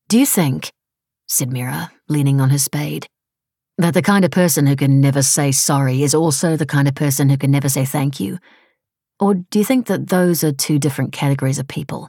Do you think, said Mira, leaning on her spade, that the kind of person who can never say sorry is also the kind of person who can never say thank you? Or do you think that those are two different categories of people?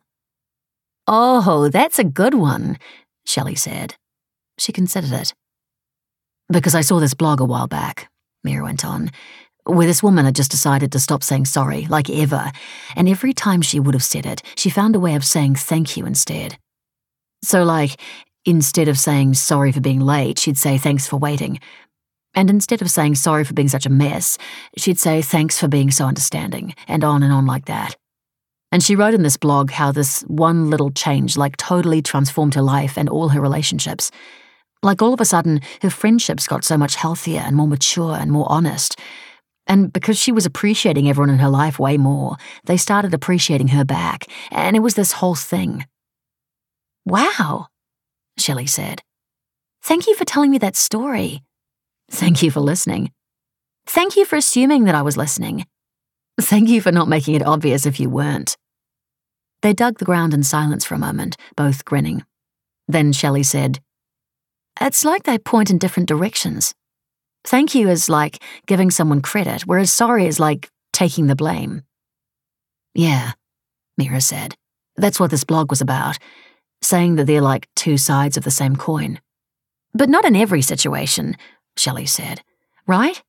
Oh, that's a good one, Shelley said. She considered it. Because I saw this blog a while back, Mira went on, where this woman had just decided to stop saying sorry, like ever, and every time she would have said it, she found a way of saying thank you instead. So like, instead of saying sorry for being late, she'd say thanks for waiting. And instead of saying sorry for being such a mess, she'd say thanks for being so understanding, and on like that. And she wrote in this blog how this one little change like totally transformed her life and all her relationships. Like all of a sudden, her friendships got so much healthier and more mature and more honest. And because she was appreciating everyone in her life way more, they started appreciating her back, and it was this whole thing. Wow, Shelley said. Thank you for telling me that story. Thank you for listening. Thank you for assuming that I was listening. Thank you for not making it obvious if you weren't. They dug the ground in silence for a moment, both grinning. Then Shelley said, It's like they point in different directions. Thank you is like giving someone credit, whereas sorry is like taking the blame. Yeah, Mira said. That's what this blog was about, saying that they're like two sides of the same coin. But not in every situation, Shelley said. Right?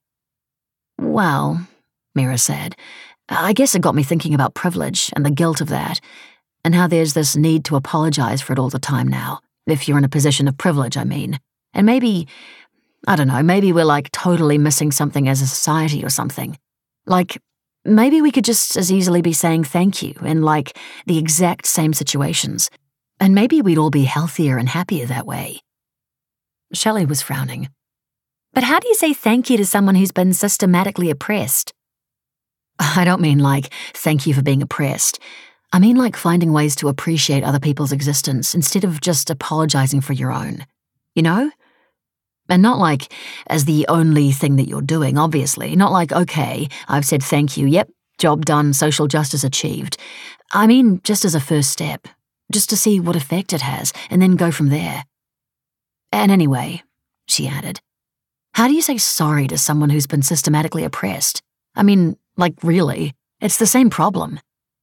Well, Mira said, I guess it got me thinking about privilege and the guilt of that, and how there's this need to apologize for it all the time now, if you're in a position of privilege, I mean. And maybe, I don't know, maybe we're like totally missing something as a society or something. Like, maybe we could just as easily be saying thank you in like the exact same situations, and maybe we'd all be healthier and happier that way. Shelley was frowning. But how do you say thank you to someone who's been systematically oppressed? I don't mean like, thank you for being oppressed. I mean like finding ways to appreciate other people's existence instead of just apologizing for your own. You know? And not like as the only thing that you're doing, obviously. Not like, okay, I've said thank you, yep, job done, social justice achieved. I mean just as a first step, just to see what effect it has, and then go from there. And anyway, she added, how do you say sorry to someone who's been systematically oppressed? I mean, like really, it's the same problem.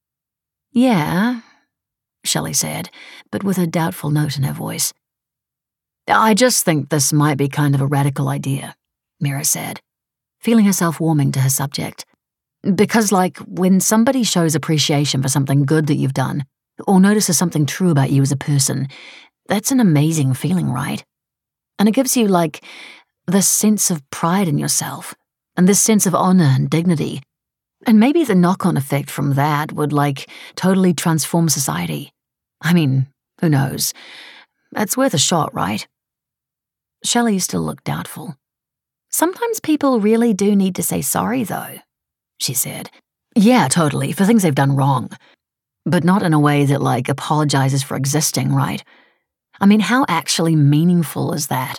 Yeah, Shelley said, but with a doubtful note in her voice. I just think this might be kind of a radical idea, Mira said, feeling herself warming to her subject. Because like, when somebody shows appreciation for something good that you've done, or notices something true about you as a person, that's an amazing feeling, right? And it gives you like this sense of pride in yourself, and this sense of honor and dignity. And maybe the knock-on effect from that would like totally transform society. I mean, who knows? It's worth a shot, right? Shelley still looked doubtful. Sometimes people really do need to say sorry, though, she said. Yeah, totally, for things they've done wrong. But not in a way that like apologizes for existing, right? I mean, how actually meaningful is that?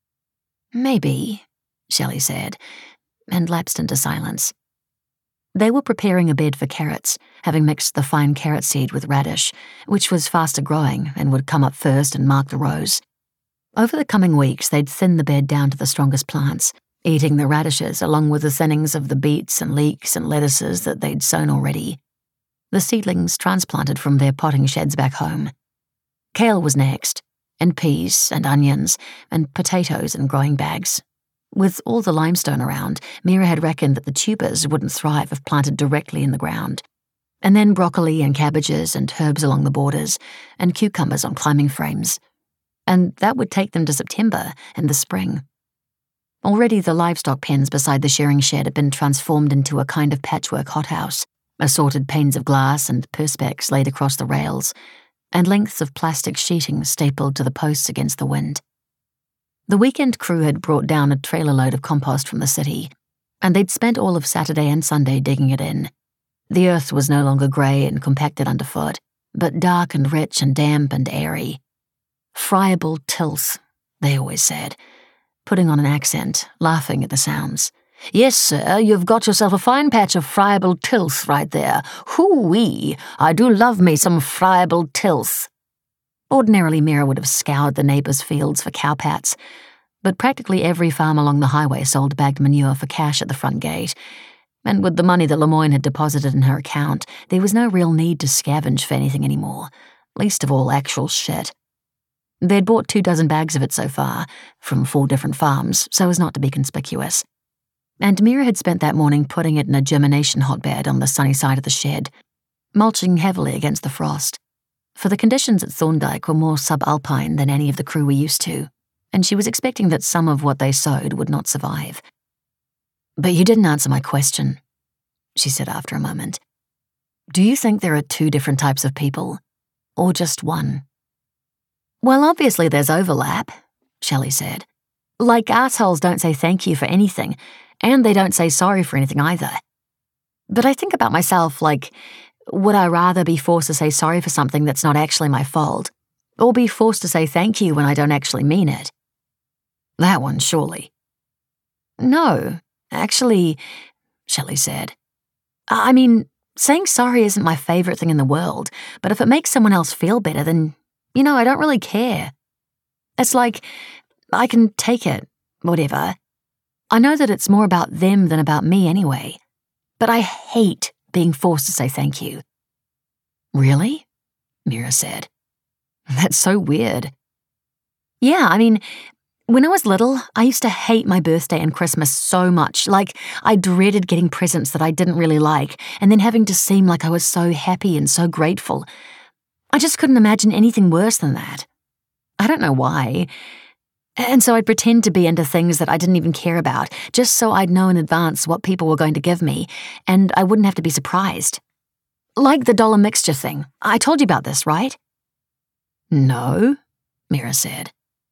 Maybe, Shelley said, and lapsed into silence. They were preparing a bed for carrots, having mixed the fine carrot seed with radish, which was faster growing and would come up first and mark the rows. Over the coming weeks, they'd thin the bed down to the strongest plants, eating the radishes along with the thinnings of the beets and leeks and lettuces that they'd sown already. The seedlings transplanted from their potting sheds back home. Kale was next, and peas and onions and potatoes in growing bags. With all the limestone around, Mira had reckoned that the tubers wouldn't thrive if planted directly in the ground. And then broccoli and cabbages and herbs along the borders, and cucumbers on climbing frames. And that would take them to September and the spring. Already the livestock pens beside the shearing shed had been transformed into a kind of patchwork hothouse, assorted panes of glass and perspex laid across the rails, and lengths of plastic sheeting stapled to the posts against the wind. The weekend crew had brought down a trailer load of compost from the city, and they'd spent all of Saturday and Sunday digging it in. The earth was no longer grey and compacted underfoot, but dark and rich and damp and airy. Friable tilth, they always said, putting on an accent, laughing at the sounds. Yes, sir, you've got yourself a fine patch of friable tilth right there. Hoo-wee, I do love me some friable tilth. Ordinarily, Mira would have scoured the neighbours' fields for cowpats, but practically every farm along the highway sold bagged manure for cash at the front gate, and with the money that Lemoyne had deposited in her account, there was no real need to scavenge for anything anymore, least of all actual shit. They'd bought 24 bags of it so far, from 4 different farms, so as not to be conspicuous. And Mira had spent that morning putting it in a germination hotbed on the sunny side of the shed, mulching heavily against the frost. For the conditions at Thorndyke were more subalpine than any of the crew were used to, and she was expecting that some of what they sowed would not survive. "But you didn't answer my question," she said after a moment. "Do you think there are 2 different types of people, or just one?" "Well, obviously there's overlap," Shelley said. "Like assholes don't say thank you for anything, and they don't say sorry for anything either. But I think about myself like, would I rather be forced to say sorry for something that's not actually my fault, or be forced to say thank you when I don't actually mean it?" "That one, surely." "No, actually," Shelley said. "I mean, saying sorry isn't my favourite thing in the world, but if it makes someone else feel better, then, I don't really care. It's like, I can take it, whatever. I know that it's more about them than about me anyway, but I hate being forced to say thank you." "Really?" Mira said. "That's so weird." "Yeah, I mean, when I was little, I used to hate my birthday and Christmas so much. Like, I dreaded getting presents that I didn't really like, and then having to seem like I was so happy and so grateful. I just couldn't imagine anything worse than that. I don't know why. And so I'd pretend to be into things that I didn't even care about, just so I'd know in advance what people were going to give me, and I wouldn't have to be surprised. Like the dollar mixture thing. I told you about this, right?" "No," Mira said.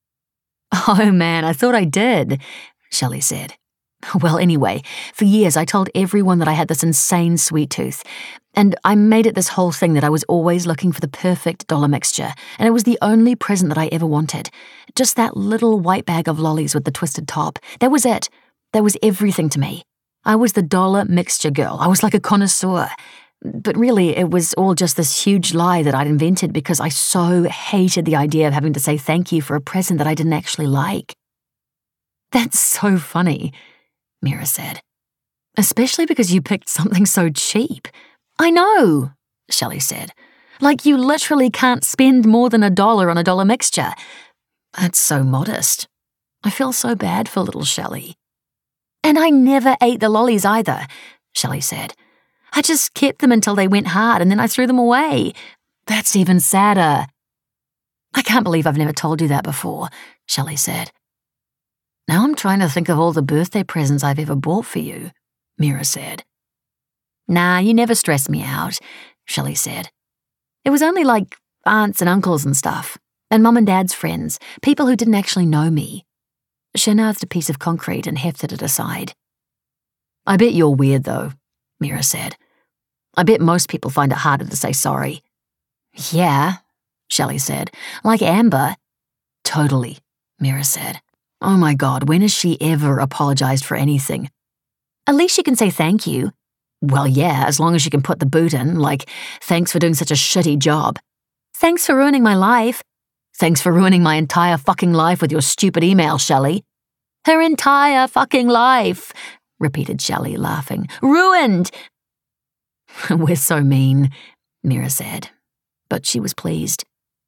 "Oh man, I thought I did," Shelley said. "Well, anyway, for years I told everyone that I had this insane sweet tooth, and I made it this whole thing that I was always looking for the perfect dollar mixture, and it was the only present that I ever wanted. Just that little white bag of lollies with the twisted top. That was it. That was everything to me. I was the dollar mixture girl. I was like a connoisseur. But really, it was all just this huge lie that I'd invented because I so hated the idea of having to say thank you for a present that I didn't actually like." "That's so funny," Mira said. "Especially because you picked something so cheap." "I know," Shelley said. "Like you literally can't spend more than $1 on a dollar mixture." "That's so modest. I feel so bad for little Shelley." "And I never ate the lollies either," Shelley said. "I just kept them until they went hard and then I threw them away. That's even sadder." "I can't believe I've never told you that before," Shelley said. "Now I'm trying to think of all the birthday presents I've ever bought for you," Mira said. "Nah, you never stressed me out," Shelley said. "It was only like aunts and uncles and stuff, and Mum and Dad's friends, people who didn't actually know me." She unearthed a piece of concrete and hefted it aside. "I bet you're weird, though," Mira said. "I bet most people find it harder to say sorry." "Yeah," Shelley said. "Like Amber." "Totally," Mira said. "Oh my God, when has she ever apologized for anything?" "At least she can say thank you." "Well, yeah, as long as she can put the boot in, like, thanks for doing such a shitty job." "Thanks for ruining my life." "Thanks for ruining my entire fucking life with your stupid email, Shelley." "Her entire fucking life," repeated Shelley, laughing. "Ruined." "We're so mean," Mira said, but she was pleased.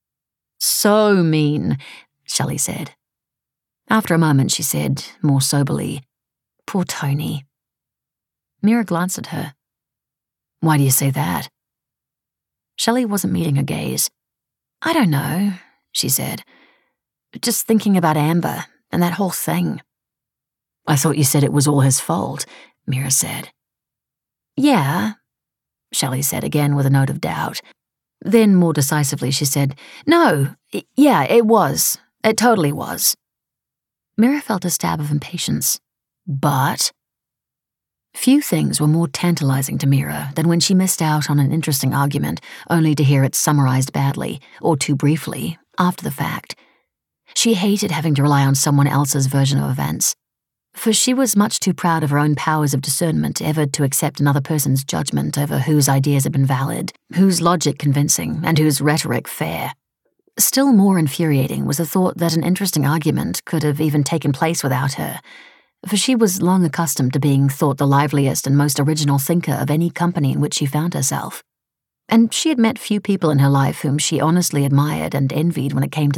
"So mean," Shelley said. After a moment, she said, more soberly, "Poor Tony." Mira glanced at her. "Why do you say that?" Shelley wasn't meeting her gaze. "I don't know," she said. "Just thinking about Amber and that whole thing." "I thought you said it was all his fault," Mira said. "Yeah," Shelley said again with a note of doubt. Then, more decisively, she said, "No, yeah, it was. It totally was." Mira felt a stab of impatience. But few things were more tantalizing to Mira than when she missed out on an interesting argument only to hear it summarized badly, or too briefly, after the fact. She hated having to rely on someone else's version of events, for she was much too proud of her own powers of discernment ever to accept another person's judgment over whose ideas had been valid, whose logic convincing, and whose rhetoric fair. Still more infuriating was the thought that an interesting argument could have even taken place without her, for she was long accustomed to being thought the liveliest and most original thinker of any company in which she found herself. And she had met few people in her life whom she honestly admired and envied when it came to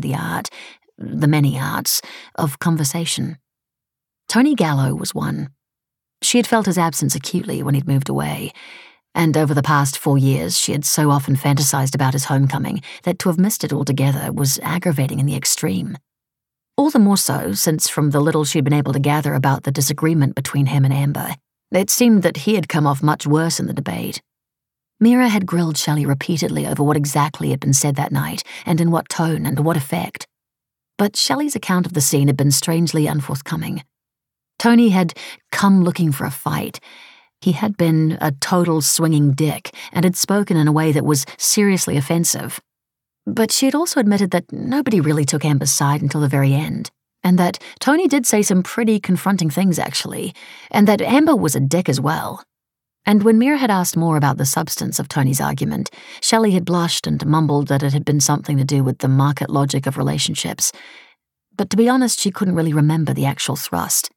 the many arts, of conversation. Tony Gallo was one. She had felt his absence acutely when he'd moved away, and over the past 4 years she had so often fantasized about his homecoming that to have missed it altogether was aggravating in the extreme. All the more so since from the little she'd been able to gather about the disagreement between him and Amber, it seemed that he had come off much worse in the debate. Mira had grilled Shelley repeatedly over what exactly had been said that night, and in what tone and to what effect. But Shelley's account of the scene had been strangely unforthcoming. Tony had come looking for a fight. He had been a total swinging dick and had spoken in a way that was seriously offensive. But she had also admitted that nobody really took Amber's side until the very end, and that Tony did say some pretty confronting things, actually, and that Amber was a dick as well. And when Mira had asked more about the substance of Tony's argument, Shelley had blushed and mumbled that it had been something to do with the market logic of relationships. But to be honest, she couldn't really remember the actual thrust.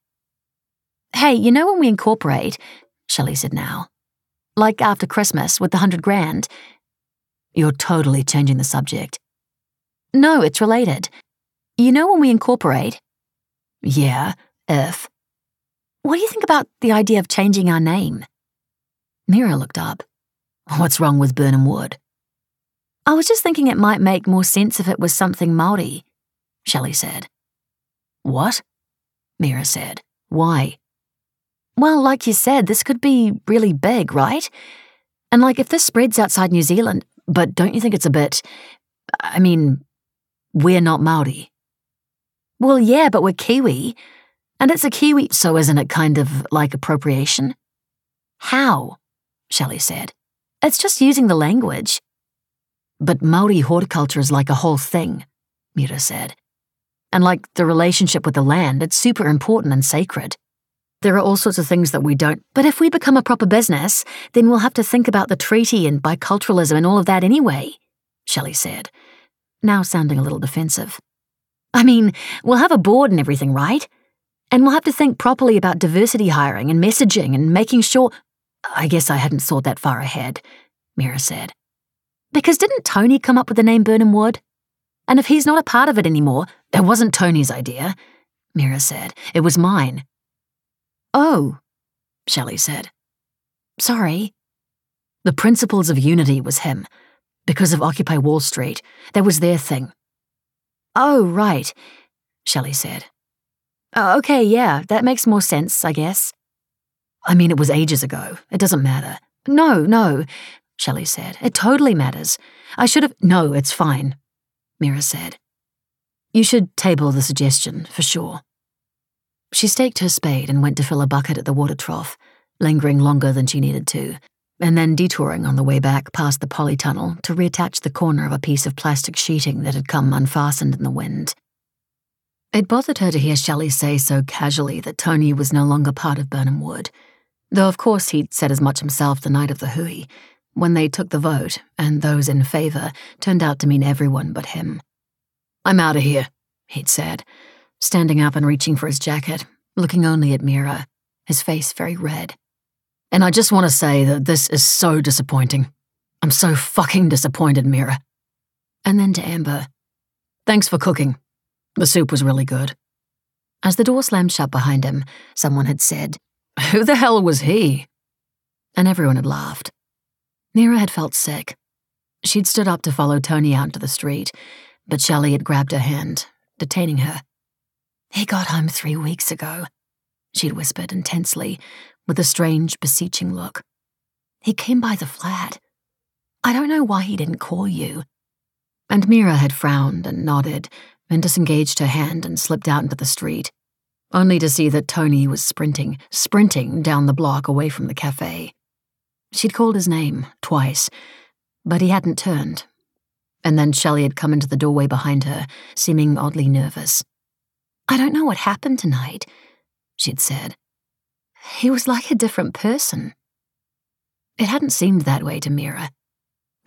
"Hey, you know when we incorporate," Shelley said now, "like after Christmas with the $100,000. "You're totally changing the subject." "No, it's related. You know when we incorporate?" "Yeah, if." "What do you think about the idea of changing our name?" Mira looked up. "What's wrong with Burnham Wood?" "I was just thinking it might make more sense if it was something Māori," Shelley said. "What?" Mira said. "Why?" "Well, like you said, this could be really big, right? And like if this spreads outside New Zealand, but don't you think it's a bit, I mean, we're not Māori." "Well, yeah, but we're Kiwi. And it's a Kiwi, so isn't it kind of like appropriation?" "How?" Shelley said. "It's just using the language." "But Māori horticulture is like a whole thing," Mira said. "And like the relationship with the land, it's super important and sacred. There are all sorts of things that we don't—" "But if we become a proper business, then we'll have to think about the treaty and biculturalism and all of that anyway," Shelley said, now sounding a little defensive. "I mean, we'll have a board and everything, right? And we'll have to think properly about diversity hiring and messaging and making sure—" "I guess I hadn't thought that far ahead," Mira said. "Because didn't Tony come up with the name Burnham Wood? And if he's not a part of it anymore—" "It wasn't Tony's idea," Mira said. "It was mine." "Oh," Shelley said. "Sorry." "The Principles of Unity was him. Because of Occupy Wall Street. That was their thing." "Oh, right," Shelley said. "Okay, yeah, that makes more sense, I guess." "I mean, it was ages ago. It doesn't matter." No, Shelley said. "It totally matters. I should have—" "No, it's fine," Mira said. "You should table the suggestion, for sure." She staked her spade and went to fill a bucket at the water trough, lingering longer than she needed to, and then detouring on the way back past the polytunnel to reattach the corner of a piece of plastic sheeting that had come unfastened in the wind. It bothered her to hear Shelley say so casually that Tony was no longer part of Burnham Wood, though of course he'd said as much himself the night of the hui, when they took the vote, and those in favour turned out to mean everyone but him. "I'm out of here," he'd said, standing up and reaching for his jacket, looking only at Mira, his face very red. "And I just want to say that this is so disappointing. I'm so fucking disappointed, Mira." And then to Amber, "Thanks for cooking. The soup was really good." As the door slammed shut behind him, someone had said, "Who the hell was he?" And everyone had laughed. Mira had felt sick. She'd stood up to follow Tony out into the street, but Shelley had grabbed her hand, detaining her. "He got home 3 weeks ago," she'd whispered intensely, with a strange, beseeching look. "He came by the flat. I don't know why he didn't call you." And Mira had frowned and nodded, and disengaged her hand and slipped out into the street, only to see that Tony was sprinting down the block away from the cafe. She'd called his name twice, but he hadn't turned. And then Shelley had come into the doorway behind her, seeming oddly nervous. "I don't know what happened tonight," she'd said. "He was like a different person." It hadn't seemed that way to Mira.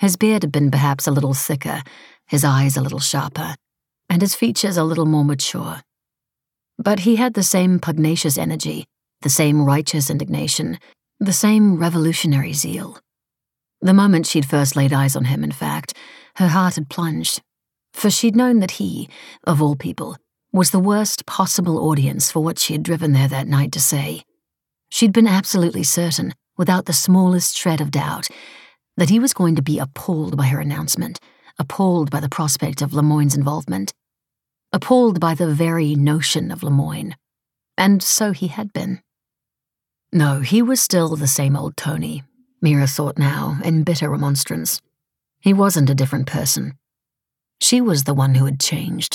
His beard had been perhaps a little thicker, his eyes a little sharper, and his features a little more mature. But he had the same pugnacious energy, the same righteous indignation, the same revolutionary zeal. The moment she'd first laid eyes on him, in fact, her heart had plunged, for she'd known that he, of all people, was the worst possible audience for what she had driven there that night to say. She'd been absolutely certain, without the smallest shred of doubt, that he was going to be appalled by her announcement, appalled by the prospect of Lemoyne's involvement, appalled by the very notion of Lemoyne. And so he had been. No, he was still the same old Tony, Mira thought now, in bitter remonstrance. He wasn't a different person. She was the one who had changed.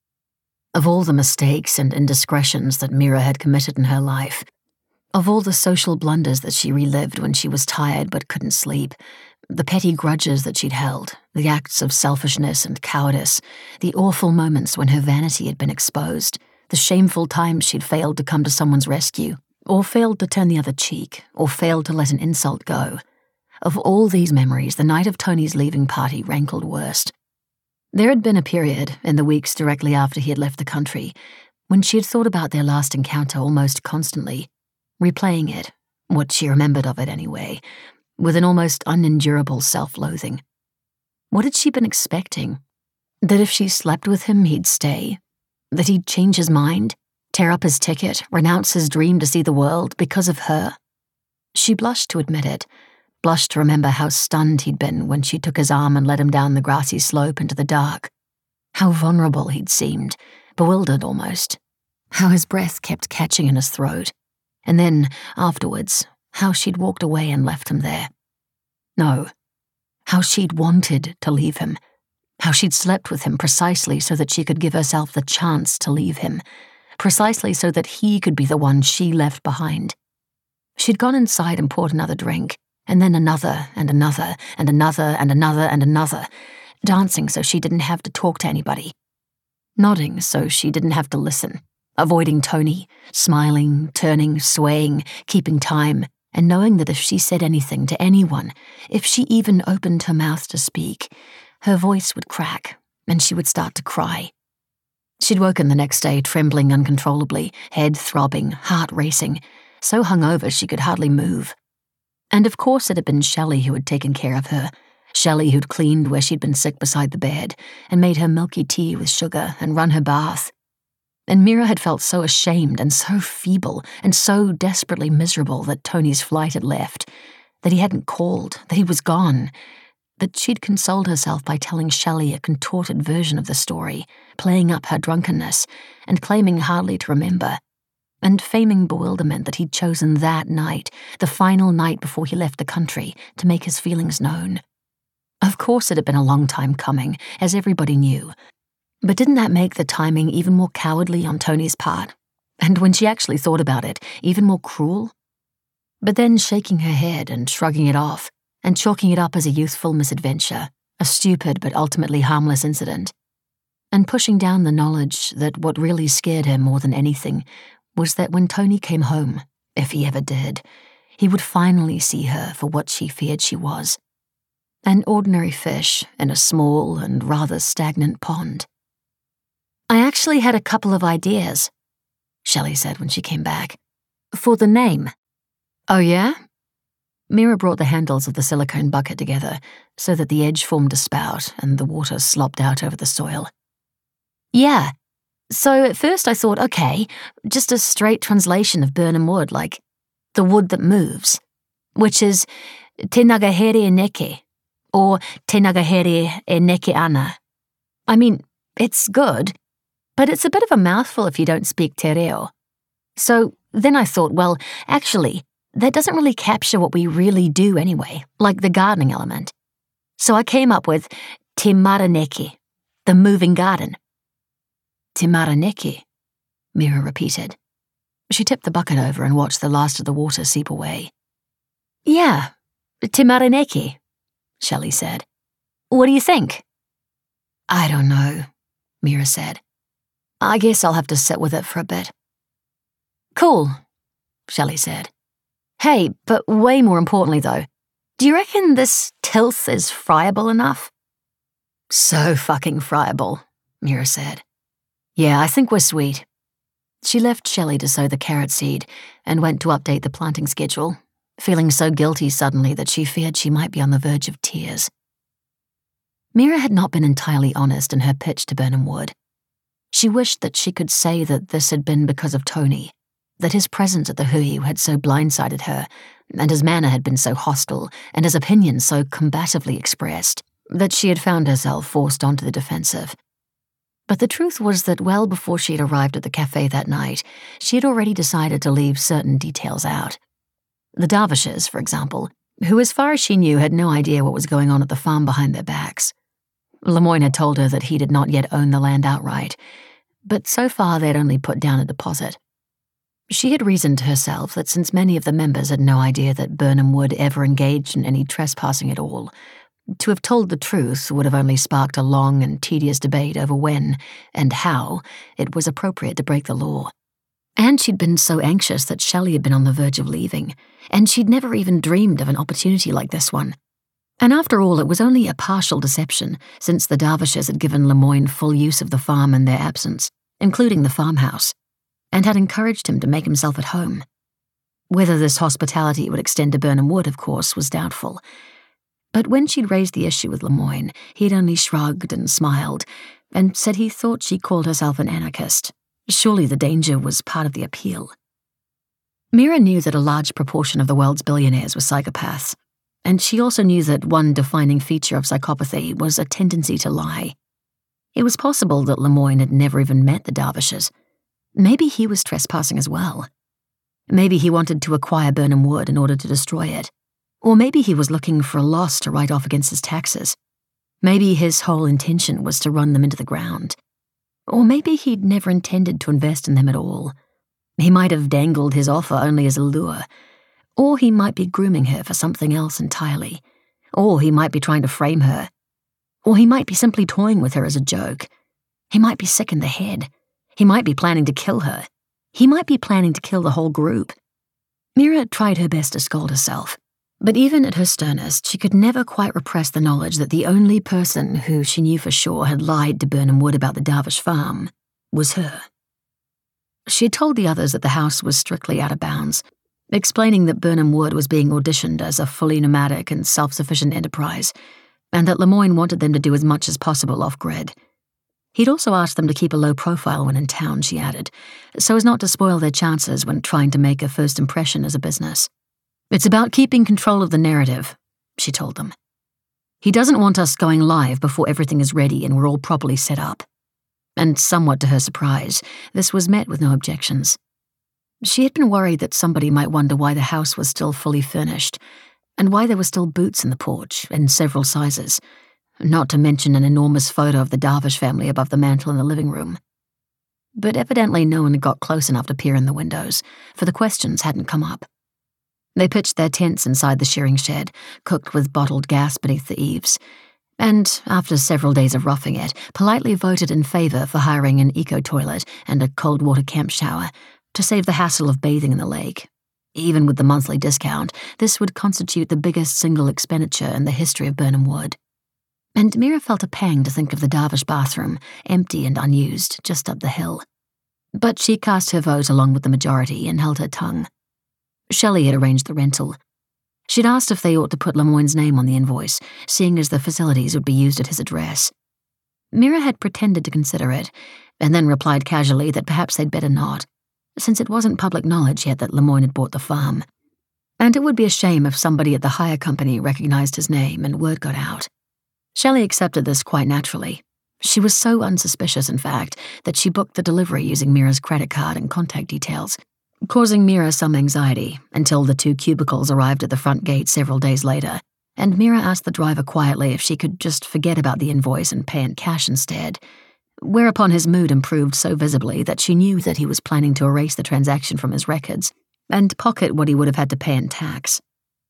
Of all the mistakes and indiscretions that Mira had committed in her life, of all the social blunders that she relived when she was tired but couldn't sleep, the petty grudges that she'd held, the acts of selfishness and cowardice, the awful moments when her vanity had been exposed, the shameful times she'd failed to come to someone's rescue, or failed to turn the other cheek, or failed to let an insult go. Of all these memories, the night of Tony's leaving party rankled worst. There had been a period, in the weeks directly after he had left the country, when she had thought about their last encounter almost constantly, replaying it, what she remembered of it anyway, with an almost unendurable self-loathing. What had she been expecting? That if she slept with him, he'd stay? That he'd change his mind, tear up his ticket, renounce his dream to see the world because of her? She blushed to admit it, blushed to remember how stunned he'd been when she took his arm and led him down the grassy slope into the dark. How vulnerable he'd seemed, bewildered almost. How his breath kept catching in his throat. And then, afterwards, how she'd walked away and left him there. No, how she'd wanted to leave him. How she'd slept with him precisely so that she could give herself the chance to leave him, precisely so that he could be the one she left behind. She'd gone inside and poured another drink, and then another, and another, and another, and another, and another, dancing so she didn't have to talk to anybody, nodding so she didn't have to listen, avoiding Tony, smiling, turning, swaying, keeping time, and knowing that if she said anything to anyone, if she even opened her mouth to speak, her voice would crack, and she would start to cry. She'd woken the next day trembling uncontrollably, head throbbing, heart racing, so hungover she could hardly move. And of course it had been Shelley who had taken care of her, Shelley who'd cleaned where she'd been sick beside the bed, and made her milky tea with sugar, and run her bath. And Mira had felt so ashamed and so feeble and so desperately miserable that Tony's flight had left, that he hadn't called, that he was gone, that she'd consoled herself by telling Shelley a contorted version of the story, playing up her drunkenness, and claiming hardly to remember, and feigning bewilderment that he'd chosen that night, the final night before he left the country, to make his feelings known. Of course it had been a long time coming, as everybody knew, but didn't that make the timing even more cowardly on Tony's part? And when she actually thought about it, even more cruel? But then shaking her head and shrugging it off, and chalking it up as a youthful misadventure, a stupid but ultimately harmless incident, and pushing down the knowledge that what really scared her more than anything was that when Tony came home, if he ever did, he would finally see her for what she feared she was, an ordinary fish in a small and rather stagnant pond. "I actually had a couple of ideas," Shelley said when she came back, "for the name." "Oh yeah?" Mira brought the handles of the silicone bucket together so that the edge formed a spout and the water slopped out over the soil. "Yeah. So at first I thought, okay, just a straight translation of Birnam Wood, like the wood that moves, which is Te Nagahere e Neke, or Te Nagahere e Neke Ana. I mean, it's good, but it's a bit of a mouthful if you don't speak Te Reo. So then I thought, well, actually, that doesn't really capture what we really do anyway, like the gardening element. So I came up with Te Maraneki, the moving garden." "Te Maraneki," Mira repeated. She tipped the bucket over and watched the last of the water seep away. "Yeah, Te Maraneki," Shelley said. "What do you think?" "I don't know," Mira said. "I guess I'll have to sit with it for a bit." "Cool," Shelley said. "Hey, but way more importantly though, Do you reckon this tilth is friable enough? So fucking friable, Mira said. Yeah, I think we're sweet. She left Shelley to sow the carrot seed and went to update the planting schedule, feeling so guilty suddenly that she feared she might be on the verge of tears. Mira had not been entirely honest in her pitch to Birnam Wood. She wished that she could say that this had been because of Tony, that his presence at the Hui had so blindsided her, and his manner had been so hostile, and his opinions so combatively expressed, that she had found herself forced onto the defensive. But the truth was that well before she had arrived at the cafe that night, she had already decided to leave certain details out. The Dervishes, for example, who as far as she knew had no idea what was going on at the farm behind their backs. Lemoyne had told her that he did not yet own the land outright, but so far they had only put down a deposit. She had reasoned to herself that since many of the members had no idea that Birnam Wood ever engaged in any trespassing at all, to have told the truth would have only sparked a long and tedious debate over when and how it was appropriate to break the law. And she'd been so anxious that Shelley had been on the verge of leaving, and she'd never even dreamed of an opportunity like this one. And after all, it was only a partial deception, since the Dervishes had given Lemoyne full use of the farm in their absence, including the farmhouse, and had encouraged him to make himself at home. Whether this hospitality would extend to Birnam Wood, of course, was doubtful. But when she'd raised the issue with Lemoyne, he'd only shrugged and smiled, and said he thought she called herself an anarchist. Surely the danger was part of the appeal. Mira knew that a large proportion of the world's billionaires were psychopaths, and she also knew that one defining feature of psychopathy was a tendency to lie. It was possible that Lemoyne had never even met the Dervishes. Maybe he was trespassing as well. Maybe he wanted to acquire Birnam Wood in order to destroy it. Or maybe he was looking for a loss to write off against his taxes. Maybe his whole intention was to run them into the ground. Or maybe he'd never intended to invest in them at all. He might have dangled his offer only as a lure. Or he might be grooming her for something else entirely. Or he might be trying to frame her. Or he might be simply toying with her as a joke. He might be sick in the head. He might be planning to kill her. He might be planning to kill the whole group. Mira tried her best to scold herself. But even at her sternest, she could never quite repress the knowledge that the only person who she knew for sure had lied to Birnam Wood about the Dervish farm was her. She had told the others that the house was strictly out of bounds, explaining that Birnam Wood was being auditioned as a fully nomadic and self-sufficient enterprise, and that Lemoyne wanted them to do as much as possible off-grid. He'd also asked them to keep a low profile when in town, she added, so as not to spoil their chances when trying to make a first impression as a business. It's about keeping control of the narrative, she told them. He doesn't want us going live before everything is ready and we're all properly set up. And somewhat to her surprise, this was met with no objections. She had been worried that somebody might wonder why the house was still fully furnished, and why there were still boots in the porch in several sizes, not to mention an enormous photo of the Dervish family above the mantel in the living room. But evidently no one had got close enough to peer in the windows, for the questions hadn't come up. They pitched their tents inside the shearing shed, cooked with bottled gas beneath the eaves, and, after several days of roughing it, politely voted in favour for hiring an eco-toilet and a cold water camp shower to save the hassle of bathing in the lake. Even with the monthly discount, this would constitute the biggest single expenditure in the history of Birnam Wood. And Mira felt a pang to think of the Dervish bathroom, empty and unused, just up the hill. But she cast her vote along with the majority and held her tongue. Shelley had arranged the rental. She'd asked if they ought to put Lemoyne's name on the invoice, seeing as the facilities would be used at his address. Mira had pretended to consider it, and then replied casually that perhaps they'd better not, since it wasn't public knowledge yet that Lemoyne had bought the farm. And it would be a shame if somebody at the hire company recognized his name and word got out. Shelley accepted this quite naturally. She was so unsuspicious, in fact, that she booked the delivery using Mira's credit card and contact details, causing Mira some anxiety until the 2 cubicles arrived at the front gate several days later, and Mira asked the driver quietly if she could just forget about the invoice and pay in cash instead, whereupon his mood improved so visibly that she knew that he was planning to erase the transaction from his records and pocket what he would have had to pay in tax.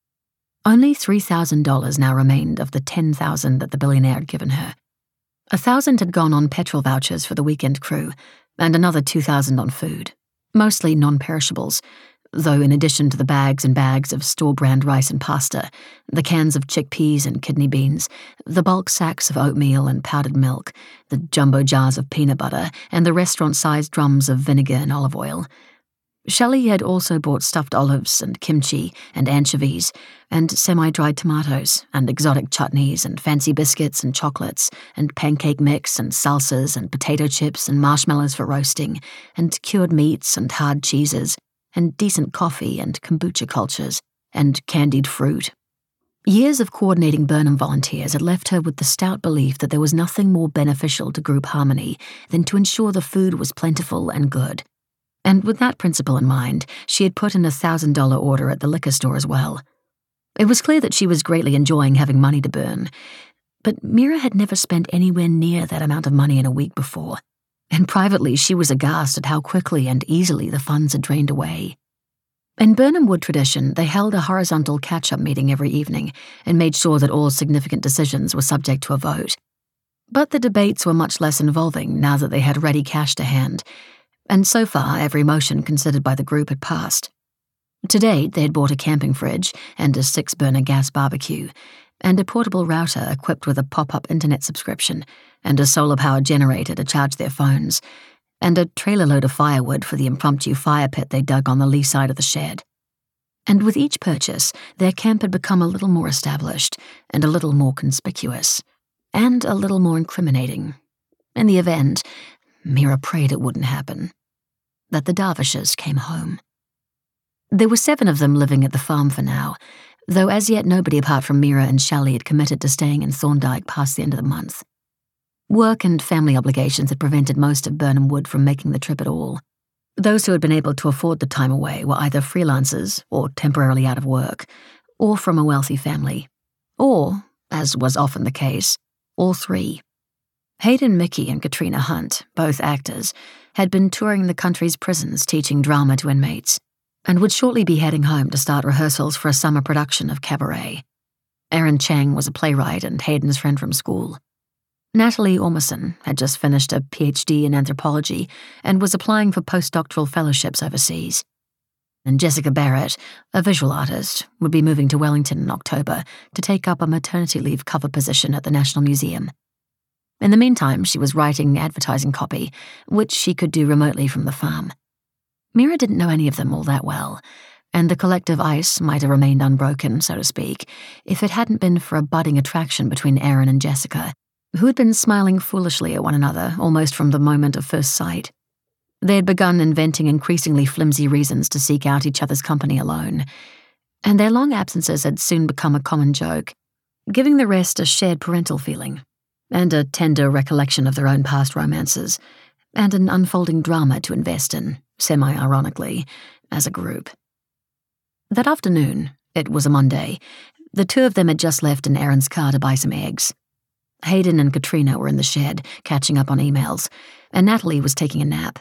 Only $3,000 now remained of the $10,000 that the billionaire had given her. $1,000 had gone on petrol vouchers for the weekend crew, and another $2,000 on food. Mostly non-perishables, though in addition to the bags and bags of store-brand rice and pasta, the cans of chickpeas and kidney beans, the bulk sacks of oatmeal and powdered milk, the jumbo jars of peanut butter, and the restaurant-sized drums of vinegar and olive oil, Shelley had also bought stuffed olives and kimchi and anchovies and semi-dried tomatoes and exotic chutneys and fancy biscuits and chocolates and pancake mix and salsas and potato chips and marshmallows for roasting and cured meats and hard cheeses and decent coffee and kombucha cultures and candied fruit. Years of coordinating Burnham volunteers had left her with the stout belief that there was nothing more beneficial to group harmony than to ensure the food was plentiful and good. And with that principle in mind, she had put in a $1,000 order at the liquor store as well. It was clear that she was greatly enjoying having money to burn, but Mira had never spent anywhere near that amount of money in a week before, and privately she was aghast at how quickly and easily the funds had drained away. In Burnham Wood tradition, they held a horizontal catch-up meeting every evening and made sure that all significant decisions were subject to a vote. But the debates were much less involving now that they had ready cash to hand, and so far every motion considered by the group had passed. To date, they had bought a camping fridge and a 6-burner gas barbecue, and a portable router equipped with a pop-up internet subscription, and a solar-powered generator to charge their phones, and a trailer load of firewood for the impromptu fire pit they dug on the lee side of the shed. And with each purchase, their camp had become a little more established, and a little more conspicuous, and a little more incriminating. In the event, Mira prayed it wouldn't happen, that the Dervishes came home. There were 7 of them living at the farm for now, though as yet nobody apart from Mira and Shelley had committed to staying in Thorndyke past the end of the month. Work and family obligations had prevented most of Burnham Wood from making the trip at all. Those who had been able to afford the time away were either freelancers or temporarily out of work, or from a wealthy family, or, as was often the case, all 3. Hayden Mickey and Katrina Hunt, both actors, had been touring the country's prisons teaching drama to inmates, and would shortly be heading home to start rehearsals for a summer production of Cabaret. Aaron Chang was a playwright and Hayden's friend from school. Natalie Ormison had just finished a PhD in anthropology and was applying for postdoctoral fellowships overseas. And Jessica Barrett, a visual artist, would be moving to Wellington in October to take up a maternity leave cover position at the National Museum. In the meantime, she was writing advertising copy, which she could do remotely from the farm. Mira didn't know any of them all that well, and the collective ice might have remained unbroken, so to speak, if it hadn't been for a budding attraction between Aaron and Jessica, who had been smiling foolishly at one another almost from the moment of first sight. They had begun inventing increasingly flimsy reasons to seek out each other's company alone, and their long absences had soon become a common joke, giving the rest a shared parental feeling, and a tender recollection of their own past romances, and an unfolding drama to invest in, semi-ironically, as a group. That afternoon, it was a Monday, the 2 of them had just left in Aaron's car to buy some eggs. Hayden and Katrina were in the shed, catching up on emails, and Natalie was taking a nap.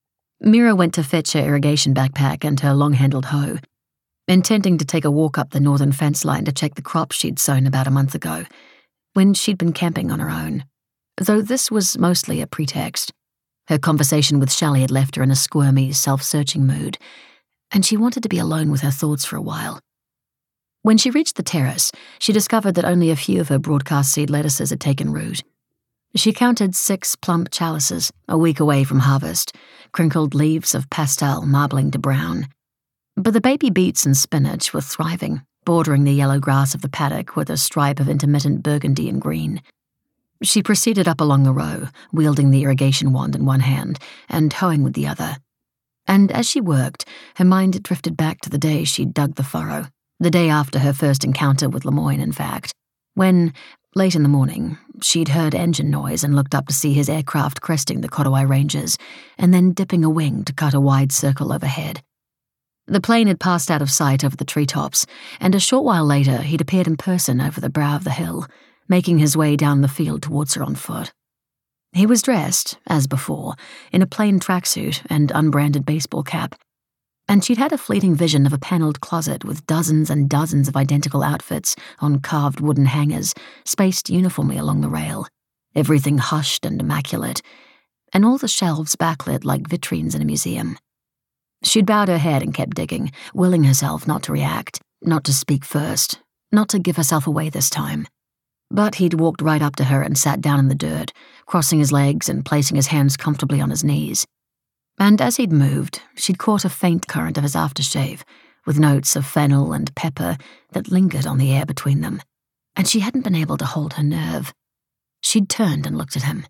Mira went to fetch her irrigation backpack and her long-handled hoe, intending to take a walk up the northern fence line to check the crops she'd sown about a month ago, when she'd been camping on her own, though this was mostly a pretext. Her conversation with Shelley had left her in a squirmy, self-searching mood, and she wanted to be alone with her thoughts for a while. When she reached the terrace, she discovered that only a few of her broadcast seed lettuces had taken root. She counted 6 plump chalices, a week away from harvest, crinkled leaves of pastel marbling to brown. But the baby beets and spinach were thriving, bordering the yellow grass of the paddock with a stripe of intermittent burgundy and green. She proceeded up along the row, wielding the irrigation wand in one hand and hoeing with the other. And as she worked, her mind drifted back to the day she'd dug the furrow, the day after her first encounter with Lemoyne, in fact, when, late in the morning, she'd heard engine noise and looked up to see his aircraft cresting the Kodawai Ranges and then dipping a wing to cut a wide circle overhead. The plane had passed out of sight over the treetops, and a short while later he'd appeared in person over the brow of the hill, making his way down the field towards her on foot. He was dressed, as before, in a plain tracksuit and unbranded baseball cap, and she'd had a fleeting vision of a panelled closet with dozens and dozens of identical outfits on carved wooden hangers, spaced uniformly along the rail, everything hushed and immaculate, and all the shelves backlit like vitrines in a museum. She'd bowed her head and kept digging, willing herself not to react, not to speak first, not to give herself away this time. But he'd walked right up to her and sat down in the dirt, crossing his legs and placing his hands comfortably on his knees. And as he'd moved, she'd caught a faint current of his aftershave, with notes of fennel and pepper that lingered on the air between them, and she hadn't been able to hold her nerve. She'd turned and looked at him.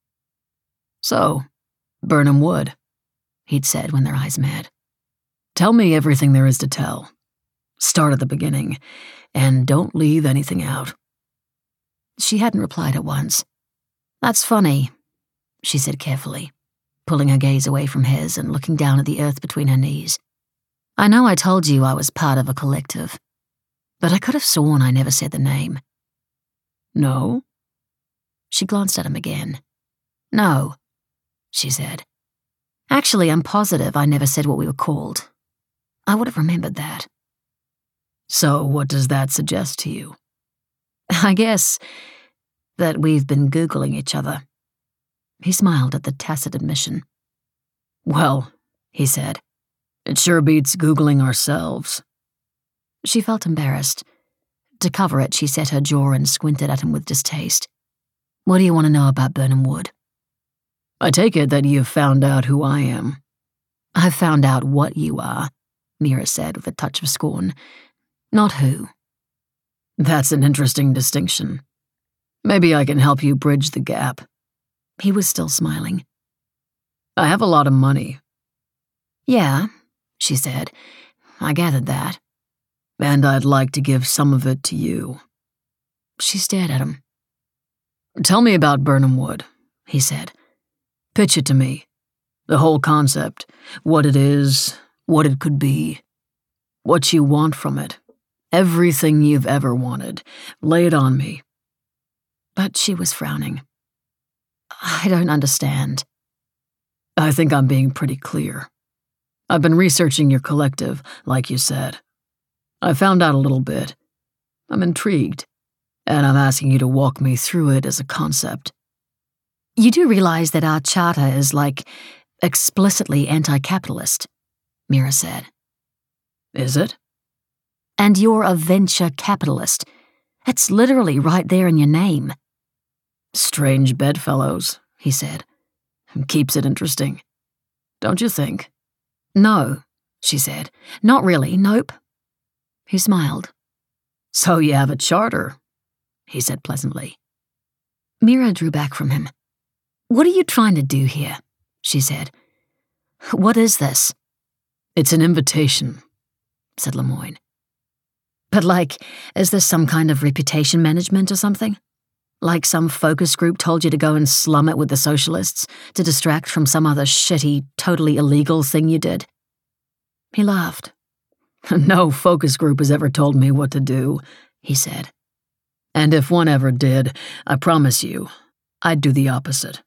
"So, Birnam Wood," he'd said when their eyes met. "Tell me everything there is to tell. Start at the beginning, and don't leave anything out." She hadn't replied at once. "That's funny," she said carefully, pulling her gaze away from his and looking down at the earth between her knees. "I know I told you I was part of a collective, but I could have sworn I never said the name." "No?" She glanced at him again. "No," she said. "Actually, I'm positive I never said what we were called. I would have remembered that." "So what does that suggest to you?" "I guess that we've been Googling each other." He smiled at the tacit admission. "Well," he said, "it sure beats Googling ourselves." She felt embarrassed. To cover it, she set her jaw and squinted at him with distaste. "What do you want to know about Birnam Wood?" "I take it that you've found out who I am." "I've found out what you are," Mira said with a touch of scorn. "Not who." "That's an interesting distinction. Maybe I can help you bridge the gap." He was still smiling. "I have a lot of money." "Yeah," she said. "I gathered that." "And I'd like to give some of it to you." She stared at him. "Tell me about Birnam Wood," he said. "Pitch it to me. The whole concept. What it is, what it could be. What you want from it. Everything you've ever wanted. Lay it on me." But she was frowning. "I don't understand." "I think I'm being pretty clear. I've been researching your collective, like you said. I found out a little bit. I'm intrigued, and I'm asking you to walk me through it as a concept." "You do realize that our charter is, like, explicitly anti-capitalist," Mira said. "Is it?" "And you're a venture capitalist. It's literally right there in your name." "Strange bedfellows," he said. "Keeps it interesting. Don't you think?" "No," she said. "Not really, nope." He smiled. "So you have a charter," he said pleasantly. Mira drew back from him. "What are you trying to do here?" she said. "What is this?" "It's an invitation," said Lemoyne. "But like, is this some kind of reputation management or something? Like some focus group told you to go and slum it with the socialists to distract from some other shitty, totally illegal thing you did?" He laughed. "No focus group has ever told me what to do," he said. "And if one ever did, I promise you, I'd do the opposite."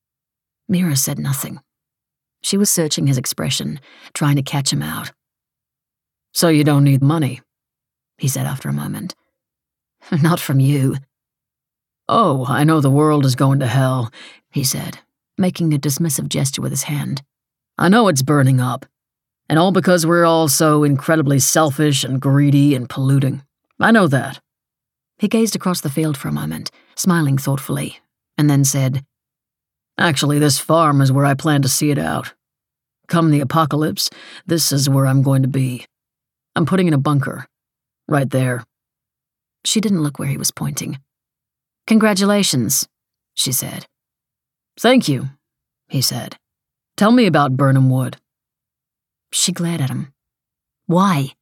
Mira said nothing. She was searching his expression, trying to catch him out. "So you don't need money," he said after a moment. "Not from you." "Oh, I know the world is going to hell," he said, making a dismissive gesture with his hand. "I know it's burning up. And all because we're all so incredibly selfish and greedy and polluting. I know that." He gazed across the field for a moment, smiling thoughtfully, and then said, "Actually, this farm is where I plan to see it out. Come the apocalypse, this is where I'm going to be. I'm putting in a bunker. Right there." She didn't look where he was pointing. "Congratulations," she said. "Thank you," he said. "Tell me about Birnam Wood." She glared at him. "Why?"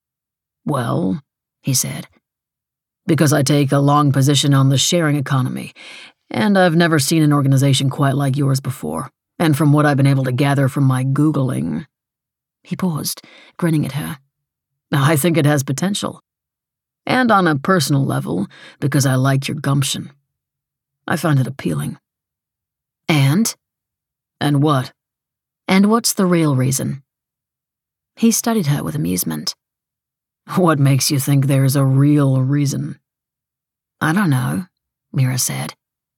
"Well," he said, "because I take a long position on the sharing economy, and I've never seen an organization quite like yours before, and from what I've been able to gather from my Googling—" He paused, grinning at her. "I think it has potential. And on a personal level, because I like your gumption. I find it appealing." "And?" "And what?" "And what's the real reason?" He studied her with amusement. "What makes you think there's a real reason?" "I don't know," Mira said.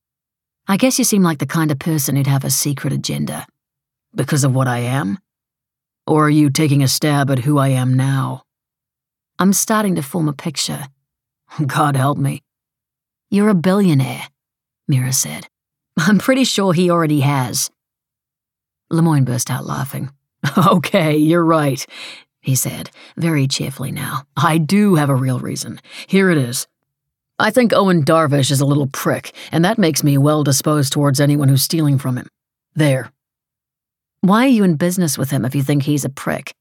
"I guess you seem like the kind of person who'd have a secret agenda." "Because of what I am?" Or are you taking a stab at who I am now? I'm starting to form a picture. God help me. You're a billionaire, Mira said. I'm pretty sure he already has. Lemoyne burst out laughing. Okay, you're right, he said, very cheerfully now. I do have a real reason. Here it is. I think Owen Darvish is a little prick, and that makes me well disposed towards anyone who's stealing from him. There. Why are you in business with him if you think he's a prick?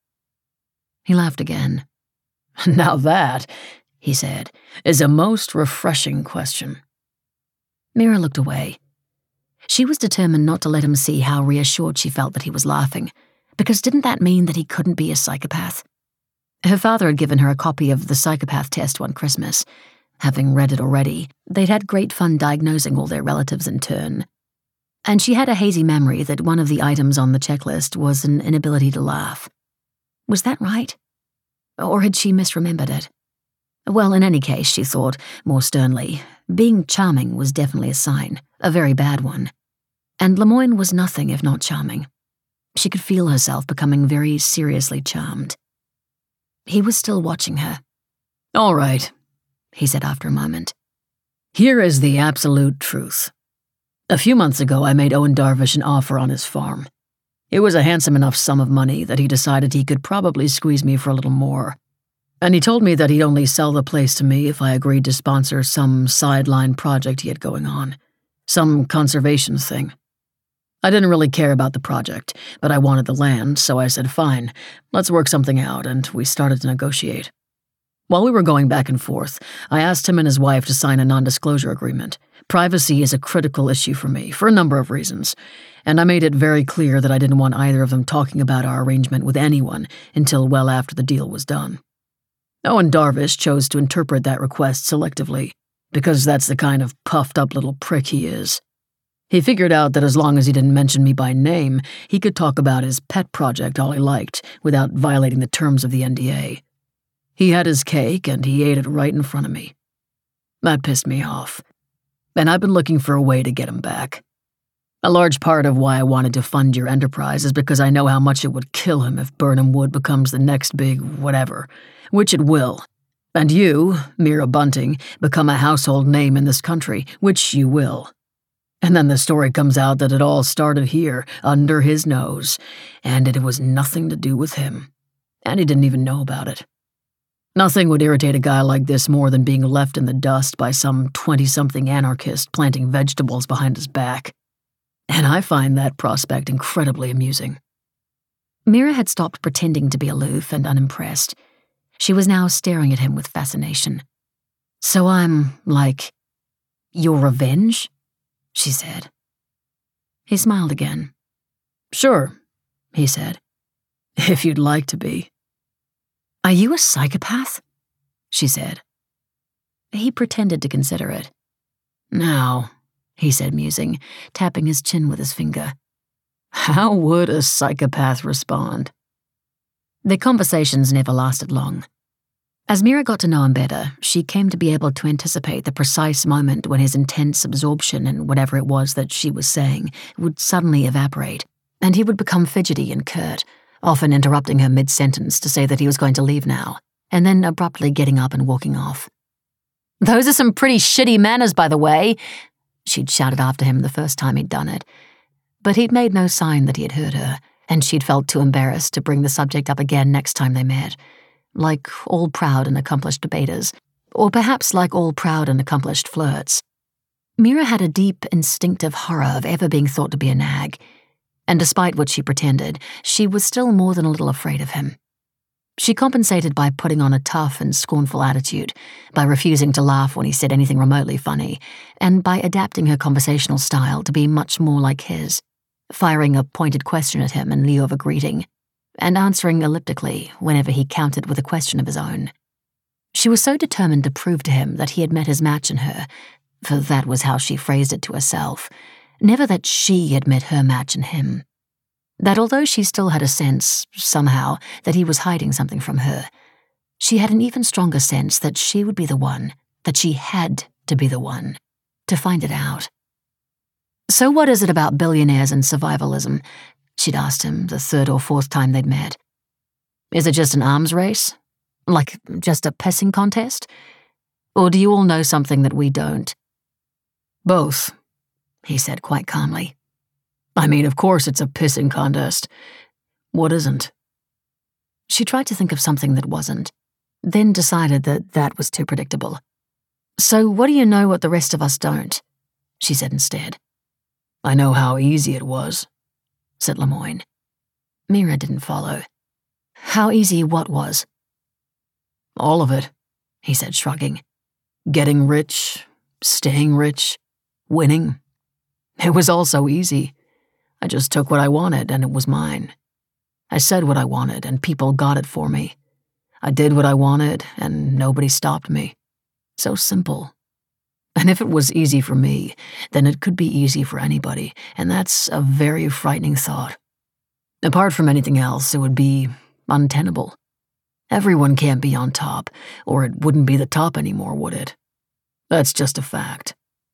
He laughed again. Now that, he said, is a most refreshing question. Mira looked away. She was determined not to let him see how reassured she felt that he was laughing, because didn't that mean that he couldn't be a psychopath? Her father had given her a copy of the psychopath test one Christmas. Having read it already, they'd had great fun diagnosing all their relatives in turn. And she had a hazy memory that one of the items on the checklist was an inability to laugh. Was that right? Or had she misremembered it? Well, in any case, she thought, more sternly, being charming was definitely a sign, a very bad one. And Lemoyne was nothing if not charming. She could feel herself becoming very seriously charmed. He was still watching her. All right, he said after a moment. Here is the absolute truth. A few months ago, I made Owen Darvish an offer on his farm. It was a handsome enough sum of money that he decided he could probably squeeze me for a little more. And he told me that he'd only sell the place to me if I agreed to sponsor some sideline project he had going on. Some conservation thing. I didn't really care about the project, but I wanted the land, so I said, fine, let's work something out, and we started to negotiate. While we were going back and forth, I asked him and his wife to sign a non-disclosure agreement. Privacy is a critical issue for me, for a number of reasons, and I made it very clear that I didn't want either of them talking about our arrangement with anyone until well after the deal was done. Owen Darvish chose to interpret that request selectively, because that's the kind of puffed-up little prick he is. He figured out that as long as he didn't mention me by name, he could talk about his pet project all he liked without violating the terms of the NDA. He had his cake, and he ate it right in front of me. That pissed me off, and I've been looking for a way to get him back. A large part of why I wanted to fund your enterprise is because I know how much it would kill him if Birnam Wood becomes the next big whatever, which it will. And you, Mira Bunting, become a household name in this country, which you will. And then the story comes out that it all started here, under his nose, and it was nothing to do with him. And he didn't even know about it. Nothing would irritate a guy like this more than being left in the dust by some 20-something anarchist planting vegetables behind his back. And I find that prospect incredibly amusing. Mira had stopped pretending to be aloof and unimpressed. She was now staring at him with fascination. So I'm like, your revenge? She said. He smiled again. Sure, he said. If you'd like to be. Are you a psychopath? She said. He pretended to consider it. Now, he said, musing, tapping his chin with his finger. How would a psychopath respond? Their conversations never lasted long. As Mira got to know him better, she came to be able to anticipate the precise moment when his intense absorption in whatever it was that she was saying would suddenly evaporate, and he would become fidgety and curt, often interrupting her mid-sentence to say that he was going to leave now, and then abruptly getting up and walking off. Those are some pretty shitty manners, by the way, she'd shouted after him the first time he'd done it. But he'd made no sign that he had heard her, and she'd felt too embarrassed to bring the subject up again next time they met. Like all proud and accomplished debaters, or perhaps like all proud and accomplished flirts. Mira had a deep, instinctive horror of ever being thought to be a nag, and despite what she pretended, she was still more than a little afraid of him. She compensated by putting on a tough and scornful attitude, by refusing to laugh when he said anything remotely funny, and by adapting her conversational style to be much more like his, firing a pointed question at him in lieu of a greeting, and answering elliptically whenever he countered with a question of his own. She was so determined to prove to him that he had met his match in her, for that was how she phrased it to herself, never that she had met her match in him. That although she still had a sense, somehow, that he was hiding something from her, she had an even stronger sense that she would be the one, that she had to be the one, to find it out. So what is it about billionaires and survivalism? She'd asked him the third or fourth time they'd met, Is it just an arms race? Like just a pissing contest? Or do you all know something that we don't?" "Both," he said quite calmly. "I mean, of course it's a pissing contest. What isn't?" She tried to think of something that wasn't, then decided that that was too predictable. "So what do you know what the rest of us don't?" she said instead. "I know how easy it was," said Lemoyne. Mira didn't follow. How easy what was? "All of it," he said, shrugging. "Getting rich, staying rich, winning. It was all so easy. I just took what I wanted and it was mine. I said what I wanted and people got it for me. I did what I wanted and nobody stopped me. So simple. And if it was easy for me, then it could be easy for anybody, and that's a very frightening thought. Apart from anything else, it would be untenable. Everyone can't be on top, or it wouldn't be the top anymore, would it? That's just a fact.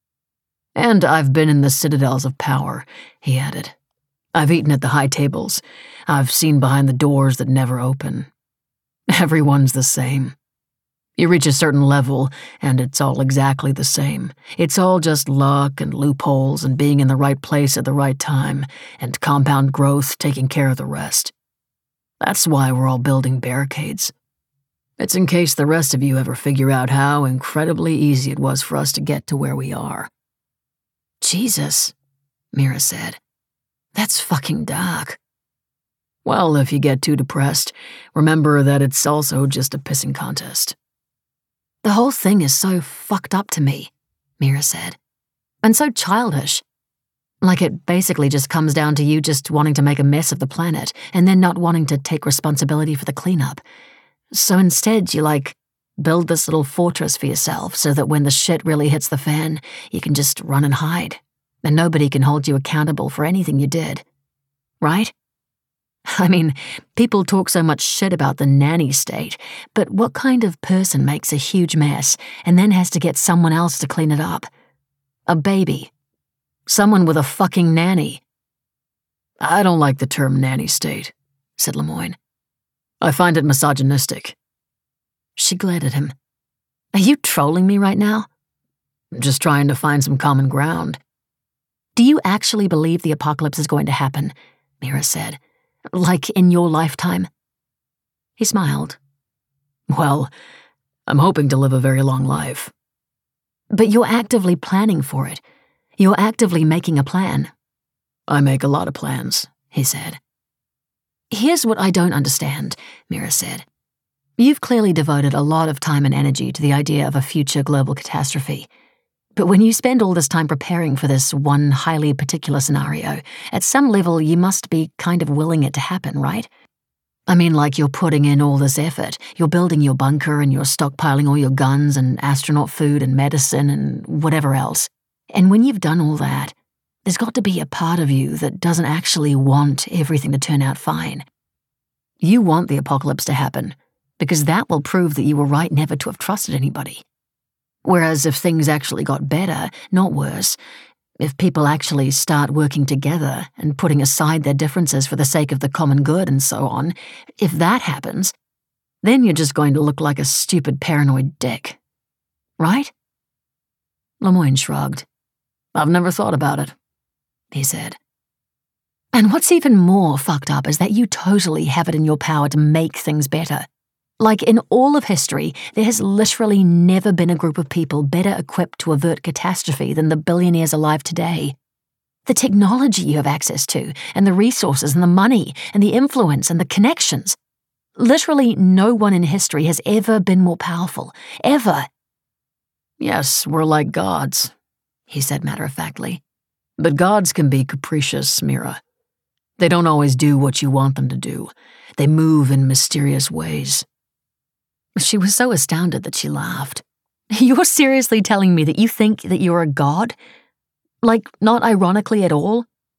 And I've been in the citadels of power," he added. "I've eaten at the high tables. I've seen behind the doors that never open. Everyone's the same. You reach a certain level, and it's all exactly the same. It's all just luck and loopholes and being in the right place at the right time, and compound growth taking care of the rest. That's why we're all building barricades. It's in case the rest of you ever figure out how incredibly easy it was for us to get to where we are." "Jesus," Mira said. "That's fucking dark." "Well, if you get too depressed, remember that it's also just a pissing contest." "The whole thing is so fucked up to me," Mira said. "And so childish. Like it basically just comes down to you just wanting to make a mess of the planet and then not wanting to take responsibility for the cleanup. So instead you, build this little fortress for yourself so that when the shit really hits the fan, you can just run and hide, and nobody can hold you accountable for anything you did. Right? I mean, people talk so much shit about the nanny state, but what kind of person makes a huge mess and then has to get someone else to clean it up? A baby. Someone with a fucking nanny." "I don't like the term nanny state," said Lemoyne. "I find it misogynistic." She glared at him. "Are you trolling me right now?" "I'm just trying to find some common ground." "Do you actually believe the apocalypse is going to happen?" Mira said. "Like in your lifetime?" He smiled. "Well, I'm hoping to live a very long life." "But you're actively planning for it. You're actively making a plan." "I make a lot of plans," he said. "Here's what I don't understand," Mira said. "You've clearly devoted a lot of time and energy to the idea of a future global catastrophe. But when you spend all this time preparing for this one highly particular scenario, at some level you must be kind of willing it to happen, right? I mean, like you're putting in all this effort. You're building your bunker and you're stockpiling all your guns and astronaut food and medicine and whatever else. And when you've done all that, there's got to be a part of you that doesn't actually want everything to turn out fine. You want the apocalypse to happen, because that will prove that you were right never to have trusted anybody. Whereas if things actually got better, not worse, if people actually start working together and putting aside their differences for the sake of the common good and so on, if that happens, then you're just going to look like a stupid paranoid dick. Right?" Lemoyne shrugged. "I've never thought about it," he said. "And what's even more fucked up is that you totally have it in your power to make things better. Like in all of history, there has literally never been a group of people better equipped to avert catastrophe than the billionaires alive today. The technology you have access to, and the resources and the money, and the influence and the connections. Literally no one in history has ever been more powerful. Ever." "Yes, we're like gods," he said matter-of-factly. "But gods can be capricious, Mira. They don't always do what you want them to do. They move in mysterious ways." She was so astounded that she laughed. "You're seriously telling me that you think that you're a god? Like, not ironically at all?"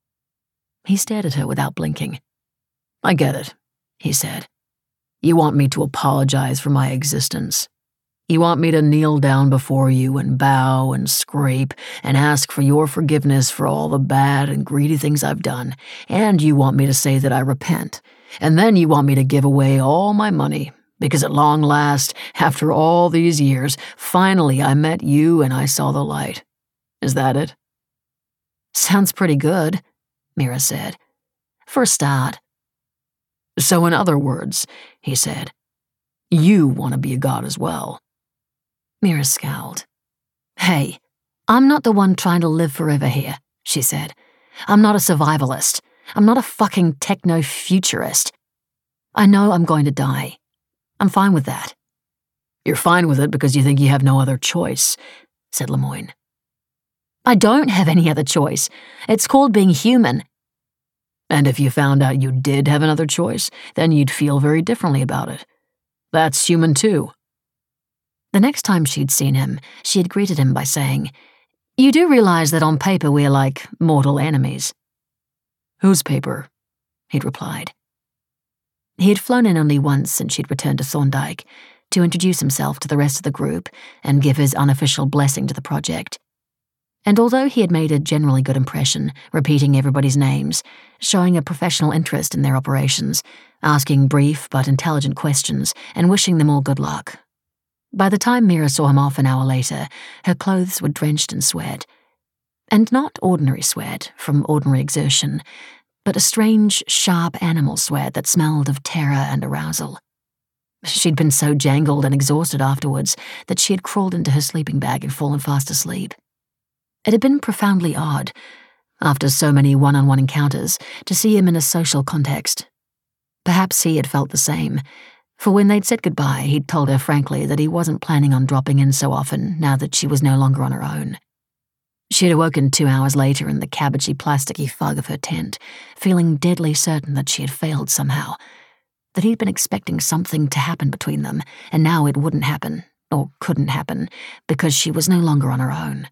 He stared at her without blinking. "I get it," he said. "You want me to apologize for my existence. You want me to kneel down before you and bow and scrape and ask for your forgiveness for all the bad and greedy things I've done, and you want me to say that I repent, And then you want me to give away all my money, because at long last, after all these years, finally I met you and I saw the light. Is that it?" "Sounds pretty good," Mira said. "For a start." "So in other words," he said, "you want to be a god as well." Mira scowled. "Hey, I'm not the one trying to live forever here," she said. "I'm not a survivalist. I'm not a fucking techno-futurist. I know I'm going to die. I'm fine with that." "You're fine with it because you think you have no other choice," said Lemoyne. "I don't have any other choice. It's called being human." "And if you found out you did have another choice, then you'd feel very differently about it. That's human too." The next time she'd seen him, she had greeted him by saying, "You do realize that on paper we're like mortal enemies." "Whose paper?" he'd replied. He had flown in only once since she'd returned to Thorndyke, to introduce himself to the rest of the group and give his unofficial blessing to the project. And although he had made a generally good impression, repeating everybody's names, showing a professional interest in their operations, asking brief but intelligent questions, and wishing them all good luck, by the time Mira saw him off an hour later, her clothes were drenched in sweat. And not ordinary sweat from ordinary exertion, but a strange, sharp animal sweat that smelled of terror and arousal. She'd been so jangled and exhausted afterwards that she had crawled into her sleeping bag and fallen fast asleep. It had been profoundly odd, after so many one-on-one encounters, to see him in a social context. Perhaps he had felt the same, for when they'd said goodbye, he'd told her frankly that he wasn't planning on dropping in so often now that she was no longer on her own. She had awoken 2 hours later in the cabbagey, plasticky fog of her tent, feeling deadly certain that she had failed somehow, that he'd been expecting something to happen between them, and now it wouldn't happen, or couldn't happen, because she was no longer on her own.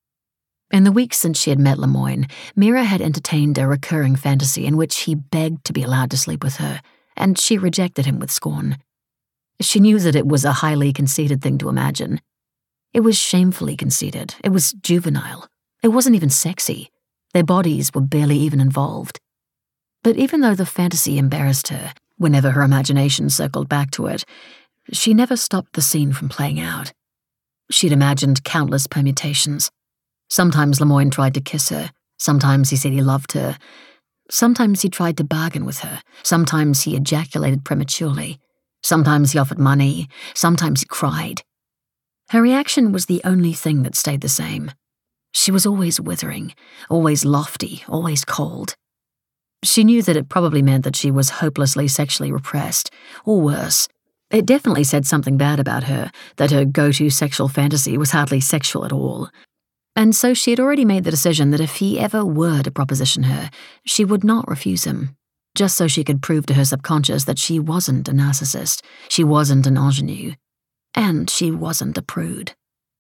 In the weeks since she had met Lemoyne, Mira had entertained a recurring fantasy in which he begged to be allowed to sleep with her, and she rejected him with scorn. She knew that it was a highly conceited thing to imagine. It was shamefully conceited. It was juvenile. It wasn't even sexy. Their bodies were barely even involved. But even though the fantasy embarrassed her, whenever her imagination circled back to it, she never stopped the scene from playing out. She'd imagined countless permutations. Sometimes Lemoyne tried to kiss her. Sometimes he said he loved her. Sometimes he tried to bargain with her. Sometimes he ejaculated prematurely. Sometimes he offered money. Sometimes he cried. Her reaction was the only thing that stayed the same. She was always withering, always lofty, always cold. She knew that it probably meant that she was hopelessly sexually repressed, or worse. It definitely said something bad about her, that her go-to sexual fantasy was hardly sexual at all. And so she had already made the decision that if he ever were to proposition her, she would not refuse him, just so she could prove to her subconscious that she wasn't a narcissist, she wasn't an ingenue, and she wasn't a prude.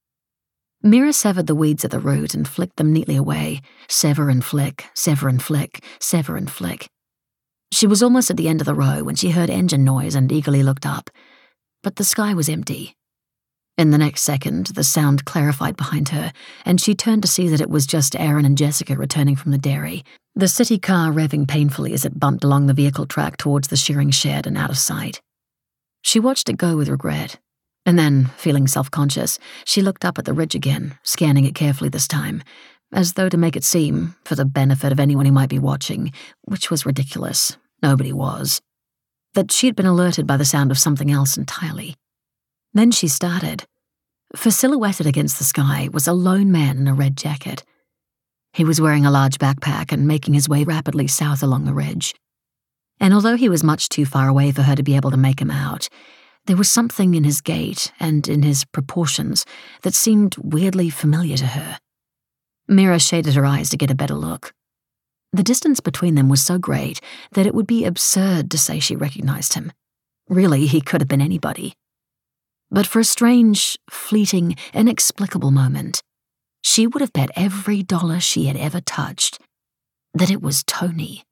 Mira severed the weeds at the root and flicked them neatly away, sever and flick, sever and flick, sever and flick. She was almost at the end of the row when she heard engine noise and eagerly looked up, but the sky was empty. In the next second, the sound clarified behind her, and she turned to see that it was just Aaron and Jessica returning from the dairy, the city car revving painfully as it bumped along the vehicle track towards the shearing shed and out of sight. She watched it go with regret, and then, feeling self-conscious, she looked up at the ridge again, scanning it carefully this time, as though to make it seem, for the benefit of anyone who might be watching, which was ridiculous, nobody was, that she had been alerted by the sound of something else entirely. Then she started. For silhouetted against the sky was a lone man in a red jacket. He was wearing a large backpack and making his way rapidly south along the ridge. And although he was much too far away for her to be able to make him out, there was something in his gait and in his proportions that seemed weirdly familiar to her. Mira shaded her eyes to get a better look. The distance between them was so great that it would be absurd to say she recognized him. Really, he could have been anybody. But for a strange, fleeting, inexplicable moment, she would have bet every dollar she had ever touched that it was Tony.